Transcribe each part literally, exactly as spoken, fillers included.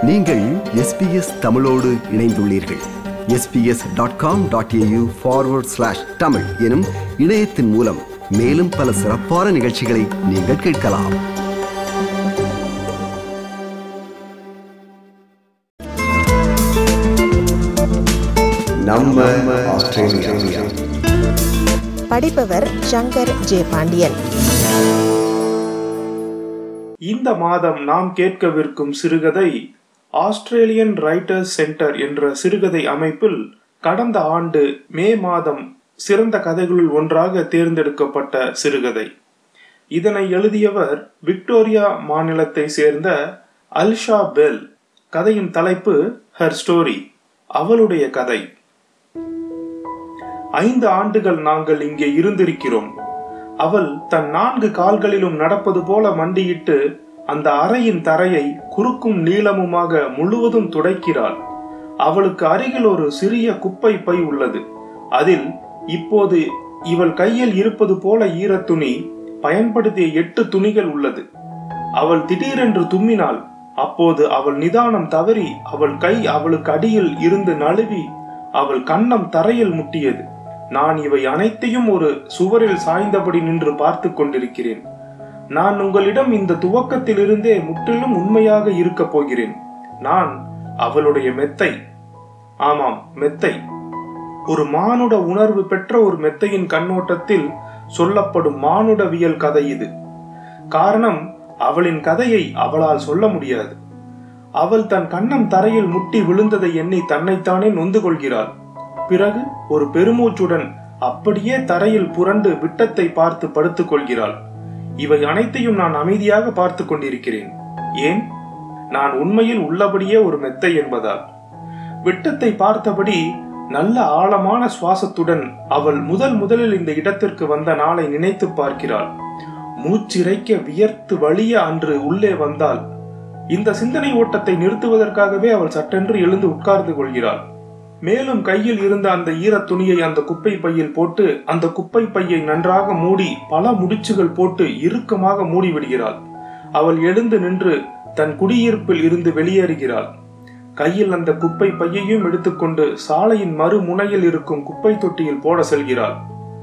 நீங்கள் எஸ்பிஎஸ் தமிழோடு இணைந்துள்ளீர்கள். SBS dot com dot AU forward slash Tamil எனும் இணையத்தின் மூலம் மேலும் பல சிறப்பான நிகழ்ச்சிகளை நீங்கள் கேட்கலாம். நம்ம ஆஸ்திரேலியா. படிப்பவர் சங்கர் ஜே பாண்டியன். இந்த மாதம் நாம் கேட்கவிருக்கும் சிறுகதை ஆஸ்திரேலியன் ரைட்டர்ஸ் சென்டர் என்ற சிறுகதை அமைப்பில் கடந்த ஆண்டு மே மாதம் சிறந்த கதைகளுள் ஒன்றாக தேர்ந்தெடுக்கப்பட்ட சிறுகதை. இதனை எழுதியவர் விக்டோரியா மாநிலத்தை சேர்ந்த அல்ஷா பெல். கதையின் தலைப்பு ஹர் ஸ்டோரி, அவளுடைய கதை. ஐந்து ஆண்டுகள் நாங்கள் இங்கே இருந்திருக்கிறோம். அவள் தன் நான்கு கால்களிலும் நடப்பது போல மண்டியிட்டு அந்த அறையின் தரையை குறுக்கும் நீளமுமாக முழுவதும் துடைக்கிறாள். அவளுக்கு அருகில் ஒரு சிறிய குப்பை பை உள்ளது. அதில் இப்போது இவள் கையில் இருப்பது போல ஈரத்துணி, பயன்படுத்திய எட்டு துணிகள் உள்ளது. அவள் திடீரென்று தும்மினாள். அப்போது அவள் நிதானம் தவறி அவள் கை அவளுக்கு அடியில் இருந்து நழுவி அவள் கன்னம் தரையில் முட்டியது. நான் இவை அனைத்தையும் ஒரு சுவரில் சாய்ந்தபடி நின்று பார்த்து கொண்டிருக்கிறேன். நான் உங்களிடம் இந்த துவக்கத்திலிருந்தே முற்றிலும் உண்மையாக இருக்க போகிறேன். நான் அவளுடைய மெத்தை. ஆமாம், மெத்தை. ஒரு மானுட உணர்வு பெற்ற ஒரு மெத்தையின் கண்ணோட்டத்தில் சொல்லப்படும் மானுடவியல் கதை இது. காரணம், அவளின் கதையை அவளால் சொல்ல முடியாது. அவள் தன் கன்னம் தரையில் முட்டி விழுந்ததை எண்ணி தன்னைத்தானே நொந்து கொள்கிறாள். பிறகு ஒரு பெருமூச்சுடன் அப்படியே தரையில் புரண்டு விட்டத்தை பார்த்து படுத்துக் கொள்கிறாள். இவை அனைத்தையும் நான் அமைதியாக பார்த்து கொண்டிருக்கிறேன். ஏன்? நான் உண்மையில் உள்ளபடியே ஒரு மெத்தை என்பதால். விட்டத்தை பார்த்தபடி நல்ல ஆழமான சுவாசத்துடன் அவள் முதல் முதலில் இந்த இடத்திற்கு வந்த நாளை நினைத்து பார்க்கிறாள். மூச்சிறைக்க வியர்த்து வலிய அன்று உள்ளே வந்தாள். இந்த சிந்தனை ஓட்டத்தை நிறுத்துவதற்காகவே அவள் சட்டென்று எழுந்து உட்கார்ந்து கொள்கிறாள். மேலும் கையில் இருந்த அந்த ஈர துணியை அந்த குப்பை பையில் போட்டு அந்த குப்பை பையை நன்றாக மூடி பல முடிச்சுகள் போட்டு இறுக்கமாக மூடி விடுகிறாள். அவள் எழுந்து நின்று தன் குடியிருப்பில் இருந்து வெளியேறுகிறாள். கையில் அந்த குப்பை பையையும் எடுத்துக்கொண்டு சாலையின் மறு முனையில் இருக்கும் குப்பை தொட்டியில் போட செல்கிறாள்.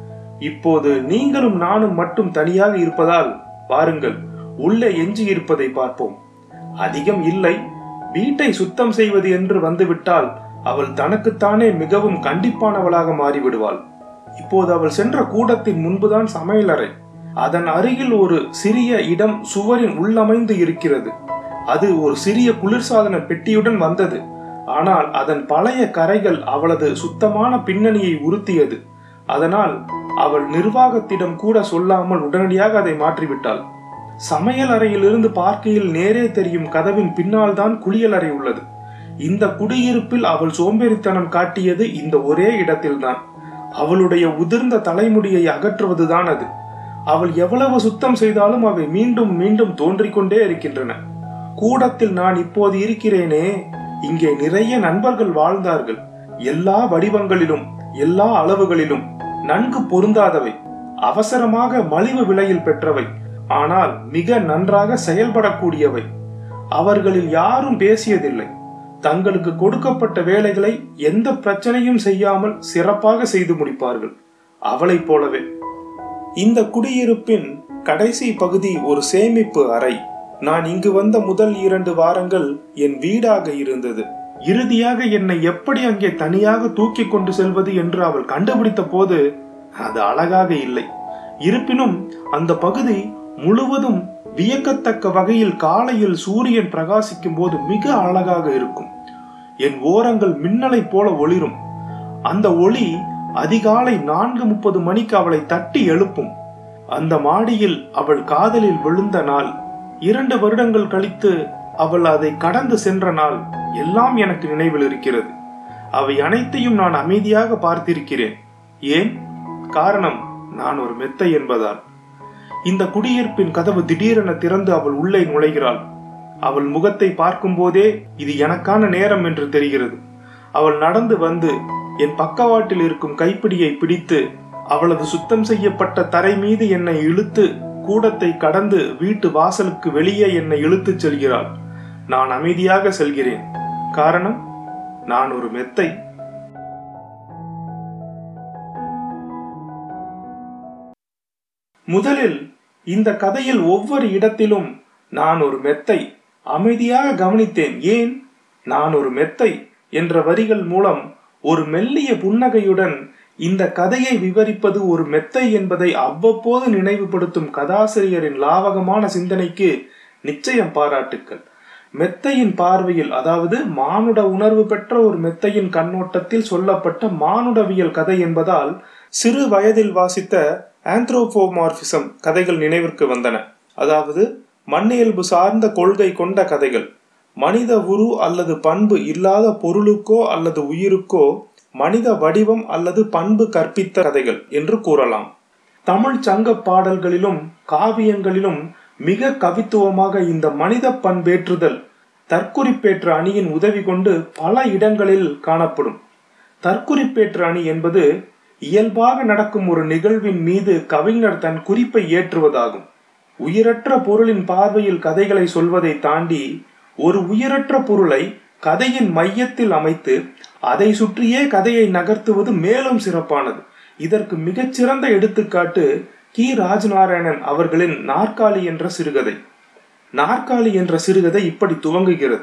இப்போது நீங்களும் நானும் மட்டும் தனியாக இருப்பதால் வாருங்கள், உள்ளே எஞ்சி இருப்பதை பார்ப்போம். அதிகம் இல்லை. வீட்டை சுத்தம் செய்வது என்று வந்துவிட்டால் அவள் தனக்குத்தானே மிகவும் கண்டிப்பானவளாக மாறிவிடுவாள். இப்போது அவள் சென்ற கூடத்தின் முன்புதான் சமையலறை. அதன் அருகில் ஒரு சிறிய இடம் சுவரின் உள்ளமைந்து இருக்கிறது. அது ஒரு சிறிய குளிர்சாதன பெட்டியுடன் வந்தது. ஆனால் அதன் பழைய கரைகள் அவளது சுத்தமான பின்னணியை உறுத்தியது. அதனால் அவள் நிர்வாகத்திடம் கூட சொல்லாமல் உடனடியாக அதை மாற்றிவிட்டாள். சமையல் அறையிலிருந்து பார்க்கையில் நேரே தெரியும் கதவின் பின்னால் தான் குளியலறை உள்ளது. இந்த குடியிருப்பில் அவள் சோம்பேறித்தனம் காட்டியது இந்த ஒரே இடத்தில்தான். அவளுடைய உதிர்ந்த தலைமுடியை அகற்றுவதுதான் அது. அவள் எவ்வளவு சுத்தம் செய்தாலும் அவை மீண்டும் மீண்டும் தோன்றிக்கொண்டே இருக்கின்றன. கூடத்தில் நான் இப்போது இருக்கிறேனே, இங்கே நிறைய நண்பர்கள் வாழ்ந்தார்கள். எல்லா வடிவங்களிலும் எல்லா அளவுகளிலும் நன்கு பொருந்தாதவை, அவசரமாக மலிவு விலையில் பெற்றவை, ஆனால் மிக நன்றாக செயல்படக்கூடியவை. அவர்களில் யாரும் பேசியதில்லை. தங்களுக்கு கொடுக்கப்பட்ட வேலைகளை எந்த பிரச்சனையும் செய்யாமல் சிறப்பாக செய்து முடிப்பார்கள். அவளைப் போலவே. இந்த குடியிருப்பின் கடைசி பகுதி ஒரு சேமிப்பு அறை. நான் இங்கு வந்த முதல் இரண்டு வாரங்கள் என் வீடாக இருந்தது. இறுதியாக என்னை எப்படி அங்கே தனியாக தூக்கி கொண்டு செல்வது என்று அவள் கண்டுபிடித்த போது அது அழகாக இல்லை. இருப்பினும் அந்த பகுதி முழுவதும் வியக்கத்தக்க வகையில் காலையில் சூரியன் பிரகாசிக்கும் போது மிக அழகாக இருக்கும். என் ஓரங்கள் மின்னலை போல ஒளிரும். அந்த ஒளி அதிகாலை நான்கு முப்பது மணிக்கு அவளை தட்டி எழுப்பும். அந்த மாடியில் அவள் காதலில் விழுந்த நாள், இரண்டு வருடங்கள் கழித்து அவள் அதை கடந்து சென்ற நாள் எல்லாம் எனக்கு நினைவில் இருக்கிறது. அவை அனைத்தையும் நான் அமைதியாக பார்த்திருக்கிறேன். ஏன்? காரணம், நான் ஒரு மெத்தை என்பதால். இந்த குடியிருப்பின் கதவு திடீரென திறந்து அவள் உள்ளே நுழைகிறாள். அவள் முகத்தை பார்க்கும் போதே இது எனக்கான நேரம் என்று தெரிகிறது. அவள் நடந்து வந்து என் பக்கவாட்டில் இருக்கும் கைப்பிடியை பிடித்து அவளது சுத்தம் செய்யப்பட்ட தரை மீது என்னை இழுத்து கூடத்தை கடந்து வீட்டு வாசலுக்கு வெளியே என்னை இழுத்துச் செல்கிறாள். நான் அமைதியாக செல்கிறேன். காரணம், நான் ஒரு மெத்தை. முதலில் இந்த கதையில் ஒவ்வொரு இடத்திலும் நான் ஒரு மெத்தை, அமைதியாக கவனித்தேன். ஏன் நான் ஒரு மெத்தை என்ற வரிகள் மூலம் ஒரு மெல்லிய புன்னகையுடன் இந்த கதையை விவரிப்பது ஒரு மெத்தை என்பதை அவ்வப்போது நினைவுபடுத்தும் கதாசிரியரின் லாவகமான சிந்தனைக்கு நிச்சயம் பாராட்டுக்கள். மெத்தையின் பார்வையில், அதாவது மானுட உணர்வு பெற்ற ஒரு மெத்தையின் கண்ணோட்டத்தில் சொல்லப்பட்ட மானுடவியல் கதை என்பதால் சிறு வயதில் வாசித்த ஆந்த்ரோபோமார்பிசம் கதைகள் நினைவிற்கு வந்தன. அதாவது மண்ணியல்பு சார்ந்த கொள்கை கொண்ட கதைகள். மனித உரு அல்லது பண்பு இல்லாத பொருளுக்கோ அல்லது உயிருக்கோ மனித வடிவம் அல்லது பண்பு கற்பித்த கதைகள் என்று கூறலாம். தமிழ் சங்க பாடல்களிலும் காவியங்களிலும் மிக கவித்துவமாக இந்த மனித பண்பேற்றுதல் தற்குறிப்பேற்ற அணியின் உதவி கொண்டு பல இடங்களில் காணப்படும். தற்குறிப்பேற்ற அணி என்பது இயல்பாக நடக்கும் ஒரு நிகழ்வின் மீது கவிஞர் தன் குறிப்பை ஏற்றுவதாகும். உயிரற்ற பொருளின் பார்வையில் கதைகளை சொல்வதை தாண்டி ஒரு உயிரற்ற பொருளை கதையின் மையத்தில் அமைத்து அதை சுற்றியே கதையை நகர்த்துவது மேலும் சிறப்பானது. இதற்கு மிகச்சிறந்த எடுத்துக்காட்டு கி ராஜநாராயணன் அவர்களின் நாற்காலி என்ற சிறுகதை. நாற்காலி என்ற சிறுகதை இப்படி துவங்குகிறது.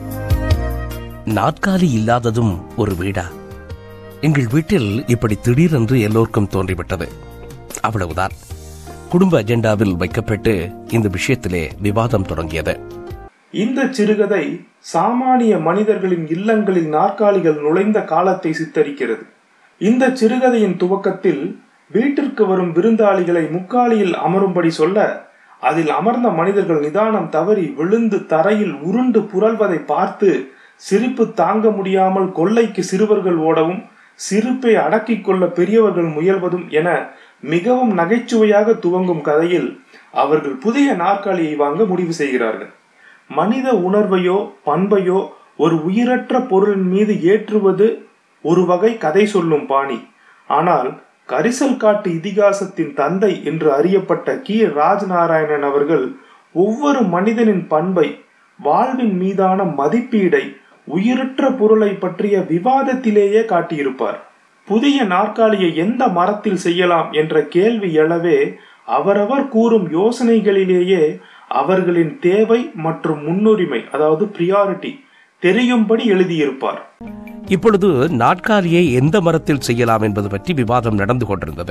நாற்காலி இல்லாததும் ஒரு வீடா? எங்கள் வீட்டில் இப்படி திடீரென்று எல்லோருக்கும் தோன்றிவிட்டது. அவ்வளவுதான். குடும்ப அஜெண்டாவில் வைக்கப்பட்டு இந்த விஷயத்திலே விவாதம் தொடங்கியது. இந்த சிறுகதை சாமானிய மனிதர்களின் இல்லங்களில் நாற்காலிகள் நுழைந்த காலத்தை சித்தரிக்கிறது. இந்த சிறுகதையின் துவக்கத்தில் வீட்டிற்கு வரும் விருந்தாளிகளை முக்காலியில் அமரும்படி சொல்ல, அதில் அமர்ந்த மனிதர்கள் நிதானம் தவறி விழுந்து தரையில் உருண்டு புரள்வதை பார்த்து சிரிப்பு தாங்க முடியாமல் கொல்லைக்கு சிறுவர்கள் ஓடவும் சிரிப்பை அடக்கிக் கொள்ள பெரியவர்கள் முயல்வதும் என மிகவும் நகைச்சுவையாக துவங்கும் கதையில் அவர்கள் புதிய நாற்காலியை வாங்க முடிவு செய்கிறார்கள். மனித உணர்வையோ பண்பையோ ஒரு உயிரற்ற பொருளின் மீது ஏற்றுவது ஒரு வகை கதை சொல்லும் பாணி. ஆனால் கரிசல் காட்டு இதிகாசத்தின் தந்தை என்று அறியப்பட்ட கி ராஜநாராயணன் அவர்கள் ஒவ்வொரு மனிதனின் பண்பை, வாழ்வின் மீதான மதிப்பீடை, உயிரற்ற பொருளை பற்றிய விவாதத்திலேயே காட்டியிருப்பார். புதிய நாற்காலியை எந்த மரத்தில் செய்யலாம் என்ற கேள்வி எழவே அவரவர் கூறும் யோசனைகளிலேயே அவர்களின் தேவை மற்றும் முன்னுரிமை, அதாவது பிரியாரிட்டி தெரியும்படி எழுதியிருப்பார். இப்பொழுது நாற்காலியை எந்த மரத்தில் செய்யலாம் என்பது பற்றி விவாதம் நடந்து கொண்டிருந்தது.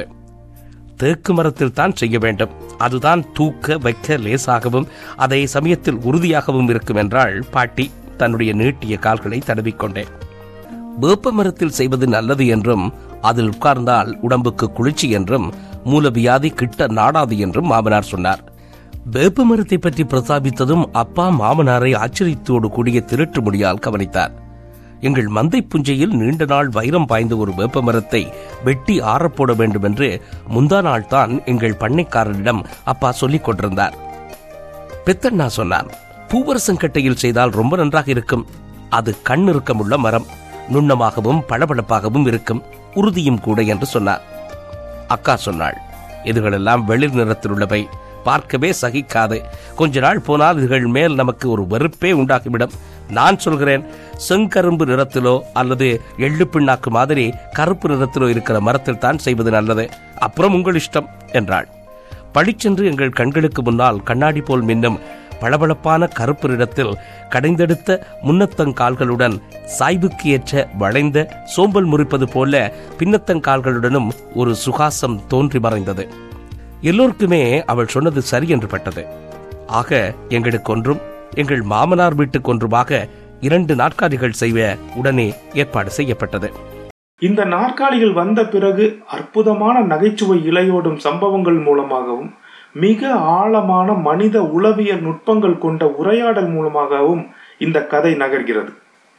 தேக்கு மரத்தில் தான் செய்ய வேண்டும், அதுதான் தூக்க வைக்க லேசாகவும் அதே சமயத்தில் உறுதியாகவும் இருக்கும் என்றாள் பாட்டி தன்னுடைய நீட்டிய கால்களை தடவிக்கொண்டேன். வேப்ப மரத்தில் செய்வது நல்லது என்றும் அதில் உட்கார்ந்தால் உடம்புக்கு குளிர்ச்சி என்றும் மூலவியாதி கிட்ட நாடாது என்றும் மாமனார் சொன்னார். வேப்ப மரத்தை பற்றி பிரஸ்தாபித்ததும் அப்பா மாமனாரை ஆச்சரியத்தோடு கூடிய திருட்டு முடியால் கவனித்தார். எங்கள் மந்தை புஞ்சையில் நீண்ட நாள் வைரம் பாய்ந்த ஒரு வேப்ப மரத்தை வெட்டி ஆறப்போட வேண்டும் என்று முந்தா நாள் தான் எங்கள் பண்ணைக்காரரிடம் அப்பா சொல்லிக் கொண்டிருந்தார். பெத்தண்ணா சொன்னான், பூவரசங்கட்டையில் செய்தால் ரொம்ப நன்றாக இருக்கும். அது கண் இறுக்கமுள்ள மரம், நுண்ணமாகவும் பளபளப்பாகவும் இருக்கும், உறுதியும் கூட என்று சொன்னார். அக்கா சொன்னாள், இதுகளெல்லாம் வெளிர் நிறத்தில் உள்ளவை, பார்க்கவே சகிக்காது. கொஞ்ச நாள் போனால் இதுகள் மேல் நமக்கு ஒரு வெறுப்பே உண்டாகிவிடும். நான் சொல்கிறேன், செங்கரும்பு நிறத்திலோ அல்லது எள்ளு பிண்ணாக்கு மாதிரி கருப்பு நிறத்திலோ இருக்கிற மரத்தில் தான் செய்வது நல்லது. அப்புறம் உங்கள் இஷ்டம் என்றாள். பழிச்சென்று எங்கள் கண்களுக்கு முன்னால் கண்ணாடி போல் மின்னும் பளபளப்பான கருப்பு நிறத்தில் கடைந்தெடுத்த முன்னத்தங்கால்களுடன் சாய்வுக்கு ஏற்ற வளைந்த சோம்பல் முறிப்பது போல பின்னத்தங்கால்களுடனும் ஒரு சுகாசம் தோன்றி மறைந்தது. எல்லோருக்குமே அவள் சொன்னது சரி என்று பட்டது. ஆக எங்களுக்கு ஒன்றும் எங்கள் மாமனார் வீட்டுக்கு ஒன்றுமாக இரண்டு நாற்காலிகள் செய்ய உடனே ஏற்பாடு செய்யப்பட்டது. இந்த நாற்காலிகள் வந்த பிறகு அற்புதமான நகைச்சுவை இலையோடும் சம்பவங்கள் மூலமாகவும் மிக ஆழமான மனித உளவியல் நுட்பங்கள் கொண்ட உரையாடல் மூலமாகவும் இந்த கதை நகர்கிறது.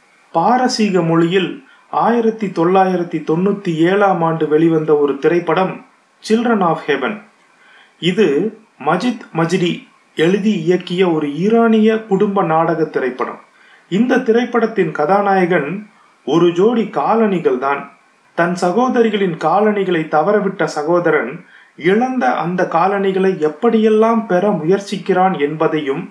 பாரசீக மொழியில் ஆயிரத்தி தொள்ளாயிரத்தி தொண்ணூத்தி ஏழாம் ஆண்டு வெளிவந்த ஒரு திரைப்படம் சில்ட்ரன் ஆஃப் ஹெவன். இது மஜித் மஜ்டி எழுதி இயக்கிய ஒரு ஈரானிய குடும்ப நாடக திரைப்படம். இந்த திரைப்படத்தின் கதாநாயகன் ஒரு ஜோடி காலணிகள் தான். தன் சகோதரிகளின் காலணிகளை தவறவிட்ட சகோதரன் இழந்த அந்த காலணிகளை எப்படியெல்லாம் பெற முயற்சிக்கிறான் என்பதையும்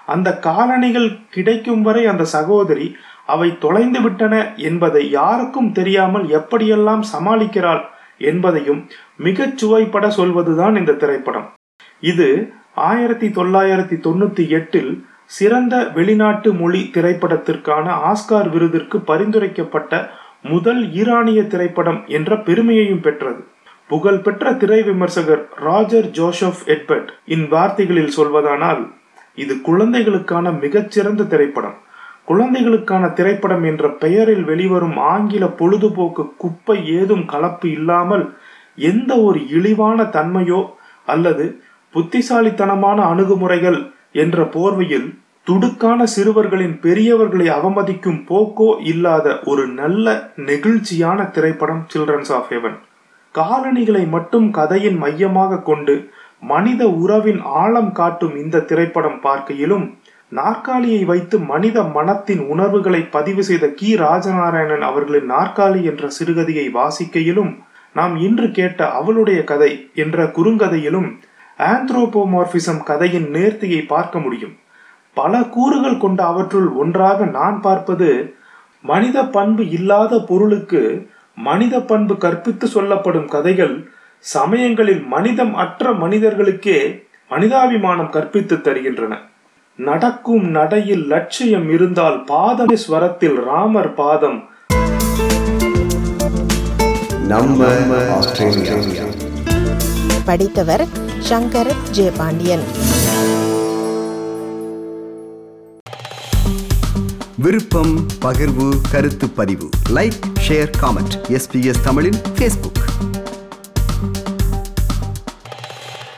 அந்த காலணிகள் கிடைக்கும் வரை அந்த சகோதரி அவை தொலைந்து விட்டன என்பதை யாருக்கும் தெரியாமல் எப்படியெல்லாம் சமாளிக்கிறாள் என்பதையும் மிகச் சுவைப்பட சொல்வதுதான் இந்த திரைப்படம். இது ஆயிரத்தி தொள்ளாயிரத்தி தொண்ணூத்தி எட்டில் சிறந்த வெளிநாட்டு மொழி திரைப்படத்திற்கான ஆஸ்கார் விருதிற்கு பரிந்துரைக்கப்பட்ட முதல் ஈரானிய திரைப்படம் என்ற பெருமையையும் பெற்றது. புகழ்பெற்ற திரை விமர்சகர் ராஜர் ஜோசப் எட்வர்ட் இன் வார்த்தைகளில் சொல்வதானால், இது குழந்தைகளுக்கான மிகச்சிறந்த திரைப்படம். குழந்தைகளுக்கான திரைப்படம் என்ற பெயரில் வெளிவரும் ஆங்கில பொழுதுபோக்கு குப்பை ஏதும் கலப்பு இல்லாமல் எந்த ஒரு இழிவான தன்மையோ அல்லது புத்திசாலித்தனமான அணுகுமுறைகள் என்ற போர்வையில் துடுக்கான சிறுவர்களின் பெரியவர்களை அவமதிக்கும் போக்கோ இல்லாத ஒரு நல்ல நெகிழ்ச்சியான திரைப்படம் சில்ட்ரன்ஸ் ஆஃப் ஹெவன். காலணிகளை மட்டும் கதையின் மையமாக கொண்டு மனித உறவின் ஆழம் காட்டும் இந்த திரைப்படம் பார்க்கையிலும், நாற்காலியை வைத்து மனித மனத்தின் உணர்வுகளை பதிவு செய்த கி ராஜநாராயணன் அவர்களின் நாற்காலி என்ற சிறுகதையை வாசிக்கையிலும், நாம் இன்று கேட்ட அவளுடைய கதை என்ற குறுங்கதையிலும் ஆந்த்ரோபோமார்பிசம் கதையின் நேர்த்தியை பார்க்க முடியும். பல கூறுகள் கொண்ட அவற்றுள் ஒன்றாக நான் பார்ப்பது, மனித பண்பு இல்லாத பொருளுக்கு மனித பண்பு கற்பித்து சொல்லப்படும் கதைகள் சமயங்களில் மனிதம் அற்ற மனிதர்களுக்கே மனிதாபிமானம் கற்பித்து தருகின்றன. நடக்கும் நடையில் லட்சியம் இருந்தால் பாதம் ஸ்வரத்தில் ராமர் பாதம். நம்ம ஆஸ்திரேலியா. படித்தவர் சங்கர் ஜே பாண்டியன். விருப்பம், பகிர்வு, கருத்து பதிவு, லைக், ஷேர், காமெண்ட். எஸ்பிஎஸ் தமிழின் ஃபேஸ்புக்.